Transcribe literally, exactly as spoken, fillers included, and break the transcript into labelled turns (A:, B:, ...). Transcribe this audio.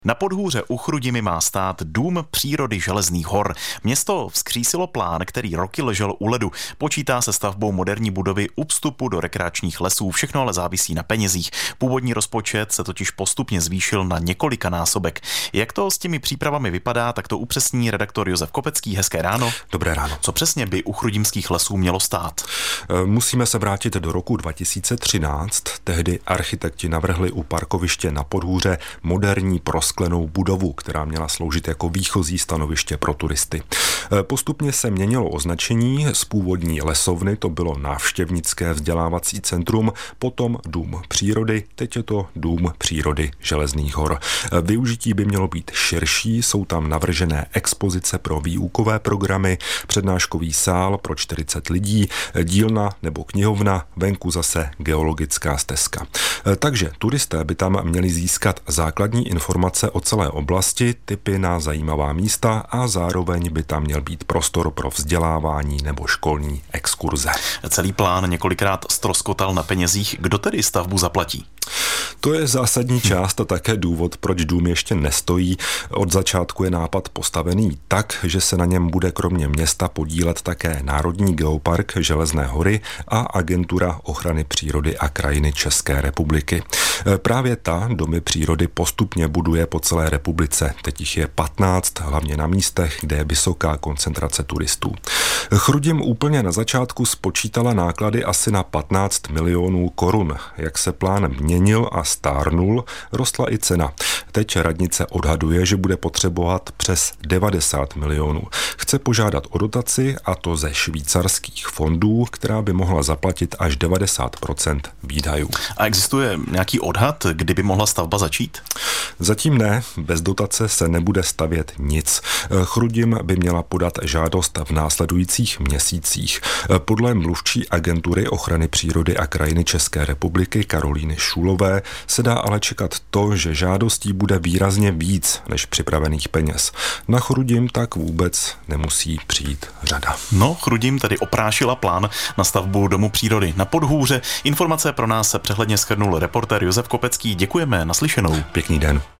A: Na Podhůře u Chrudimi má stát Dům přírody Železných hor. Město vzkřísilo plán, který roky ležel u ledu. Počítá se stavbou moderní budovy u vstupu do rekreačních lesů. Všechno ale závisí na penězích. Původní rozpočet se totiž postupně zvýšil na několikanásobek. Jak to s těmi přípravami vypadá, tak to upřesní redaktor Josef Kopecký. Hezké ráno.
B: Dobré ráno.
A: Co přesně by u chrudimských lesů mělo stát?
B: Musíme se vrátit do roku dva tisíce třináct. Tehdy architekti navrhli u parkoviště na Podhůře moderní prosklenou budovu, která měla sloužit jako výchozí stanoviště pro turisty. Postupně se měnilo označení, z původní lesovny to bylo návštěvnické vzdělávací centrum, potom Dům přírody, teď je to Dům přírody Železných hor. Využití by mělo být širší, jsou tam navržené expozice pro výukové programy, přednáškový sál pro čtyřicet lidí, dílna nebo knihovna, venku zase geologická stezka. Takže turisté by tam měli získat základní informace o celé oblasti, tipy na zajímavá místa a zároveň by tam měl být prostor pro vzdělávání nebo školní exkurze.
A: Celý plán několikrát ztroskotal na penězích. Kdo tedy stavbu zaplatí?
B: To je zásadní část a také důvod, proč dům ještě nestojí. Od začátku je nápad postavený tak, že se na něm bude kromě města podílet také Národní geopark Železné hory a Agentura ochrany přírody a krajiny České republiky. Právě ta domy přírody postupně buduje po celé republice. Teď jich je patnáct, hlavně na místech, kde je vysoká koncentrace turistů. Chrudim úplně na začátku spočítala náklady asi na patnáct milionů korun. Jak se plán měnil a stárnul, rostla i cena. Teď radnice odhaduje, že bude potřebovat přes devadesát milionů. Chce požádat o dotaci, a to ze švýcarských fondů, která by mohla zaplatit až devadesát procent výdajů.
A: A existuje nějaký odhad, kdy by mohla stavba začít?
B: Zatím ne, bez dotace se nebude stavět nic. Chrudim by měla podat žádost v následujících měsících. Podle mluvčí Agentury ochrany přírody a krajiny České republiky Karolíny Šulové se dá ale čekat to, že žádostí bude výrazně víc než připravených peněz. Na Chrudim tak vůbec nemusí přijít řada.
A: No, Chrudim tedy oprášila plán na stavbu Domu přírody na Podhůře. Informace pro nás se přehledně shrnul reportér Josef Kopecký. Děkujeme, naslyšenou.
B: Pěkný den.